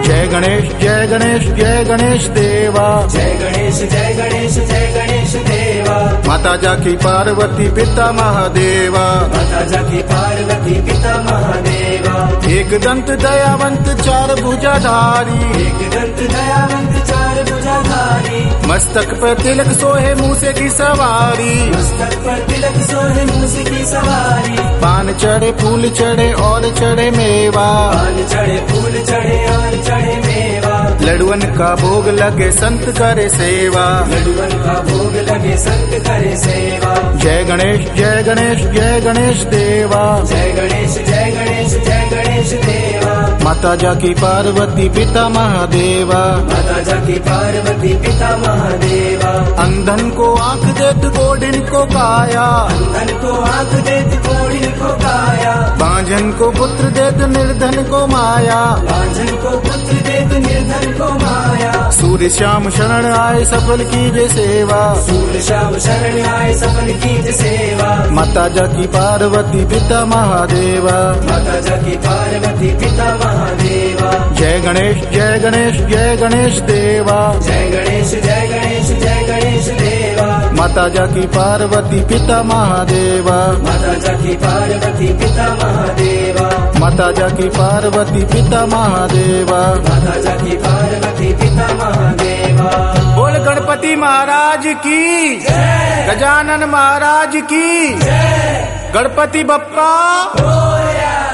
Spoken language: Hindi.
जय गणेश जय गणेश जय गणेश देवा। जय गणेश जय गणेश जय गणेश देवा। माता जाकी पार्वती पिता महादेवा। माता जाकी पार्वती पिता महादेवा। एक दंत दयावंत चार भुजाधारी। एक दंत दयावंत चार भुजाधारी। मस्तक पर तिलक सोहे मूसे की सवारी। मस्तक पर तिलक सोहे मूसे की सवारी। पान चढ़े फूल चढ़े और चढ़े मेवा। पान चढ़े फूल चढ़े और चढ़े मेवा। लडुअन का भोग लगे संत करे सेवा। लडुअन का भोग लगे संत करे सेवा। जय गणेश जय गणेश जय गणेश देवा। जय गणेश जय गणेश जय गणेश देवा। माता जाकी पार्वती पिता महादेवा। माता जाकी पार्वती पिता महादेवा। अंधन को आंख देत गोडिन को काया। अंधन को आंख देत गोडिन को काया। बांझन को पुत्र देत निर्धन को माया। बांझन को पुत्र देत निर्धन को माया। सूर्य श्याम शरण आए सफल कीजे सेवा। सूर्य श्याम शरण आए सफल कीजे सेवा। माता जाकी पार्वती पिता महादेवा। माता जाकी पार्वती पिता महादेवा। जय गणेश जय गणेश जय गणेश देवा। जय गणेश जय गणेश जय गणेश देवा। माता जाकी पार्वती पिता महादेवा। माता जाकी पार्वती पिता महादेवा। माता जाकी पार्वती पिता महादेवा। माता जाकी पार्वती पिता महादेवा। बोल गणपति महाराज की जय। गजानन महाराज की जय। गणपति बप्पा मोरया।